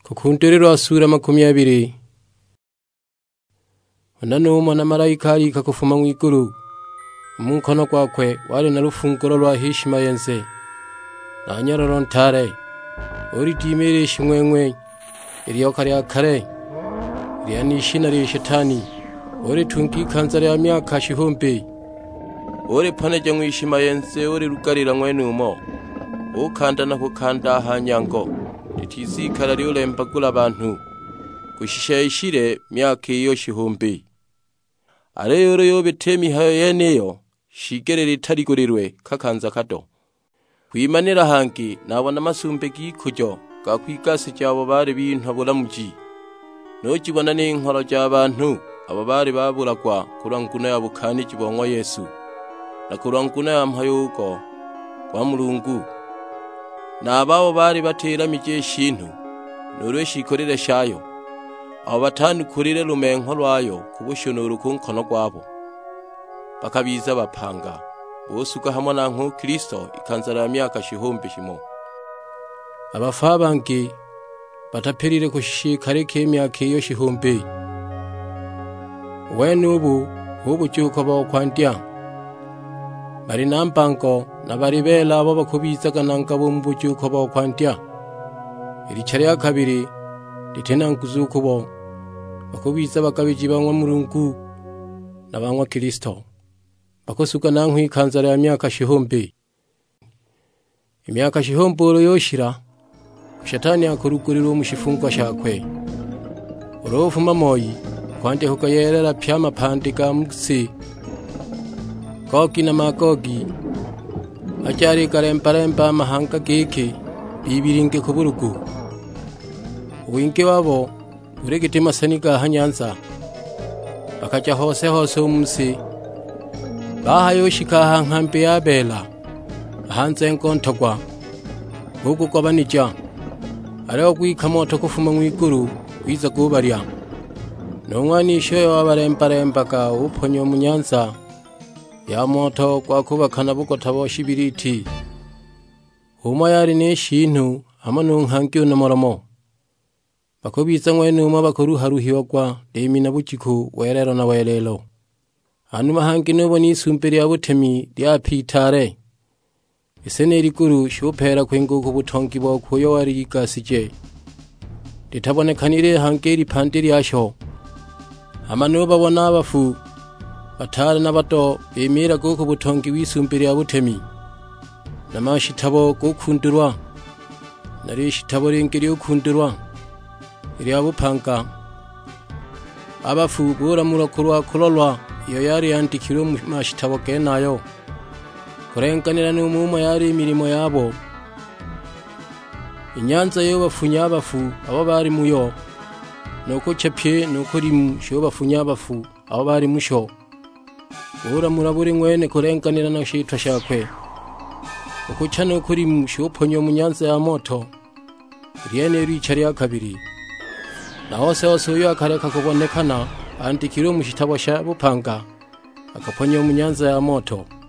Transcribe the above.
Kukunterero sura 20. Onanuma na malaika alika kufuma mw'iguru, munkono gwakwe wari na rufunguro rwa hishima yense na nyororo ntare uri dimere shimwemwe iriyo kare kare iriya nishina ri shetani uri tungi kanzara ya myaka shihumbi uri paneje mwishima yense uri rugarira mwenumo ukanda na kukanda hanyango litizikara riurembagura abantu gushisha ishire myaka iyo shihumbi areyoro yo betemi hayo yeneyo shigere ritarigurirwe kakanza kato kwimanira hangi nabona amasumbe gikujo gakwigase cyabo bari bintabura muji no kibona n'inkoro cy'abantu abo bari baburagwa kuranguna ya bukani kibonwa Yesu na kuranguna ya mpayuko kwa Mulungu nababo bari batera mije shintu nurwe shikorera shayo abo batanu kurire rumenko rwayo kubushunura kunkono gwabo bakabiza bapanga bosuka hamwe na nko Kristo ikanzara ya myaka shihumbi shimo abafabangi batapirire kushikare k'imyaka iyo shihumbi wenubu cyuko bakwandya bari nampango na bari bela abo bakubizaga nangabo mu cyuko bakwandya iri cyari ya kabiri litena nkuzukubo bakubiza bakabiji banywa Mulungu na banywa Kristo bakosuka nankwi kanzara ya myaka shihumbi imyaka shihumbi yoshira shetani akurugurira umushifungo shakwe urofuma moyi kwande hukayerera pyama pandika muksi Gogi na Magogi acyari karemparempa mahanga giki bibiringe kuburugu uwinge wabo uregitima saniga hanyanza bakaja hose umsi bahayoshika hankambe yabela hanze nkontogwa gugu kwabanija areo gwika moto kufuma mw'iguru wiza gubarya nomwanisho y'abaremparempa ka uponyo munyanza ya moto kwa kubakana bugotabo shibiriti huma yari neshintu amano nkankyo namoromo bakobiza mwenuma bakoruharuhiwagwa demi na bukiku werero na welelo hanuma hangi nobo nisumperi ya butemi rya pitare isene riguru shopera kwenguko butongi bwo yo wari igasije ritabonekanire hangi ripandiri yasho amano babona abafu batara n'abato bemera goko butongi wisumperi ya butemi namashitabo gokundurwa nari shitabo rengeri okundurwa iriya bupanga abafu bura murakurwa kurolwa iyo yari yandikirwe mu mashitabo kenayo kurenganira n'umuma yari imirimo yabo inyanza yo bafunya abafu abo bari muyo nuko cepye nuko rimu sho bafunya abafu abo bari musho bura muraburi mwene kurenganira no shitwa shakwe uko cyane kuri musho ponyo mu nyanza ya moto riene ricari ya kabiri na hose uyo akareka kubonekana andikirwe mu shitabo sha bupanga akaponyo mu nyanza ya moto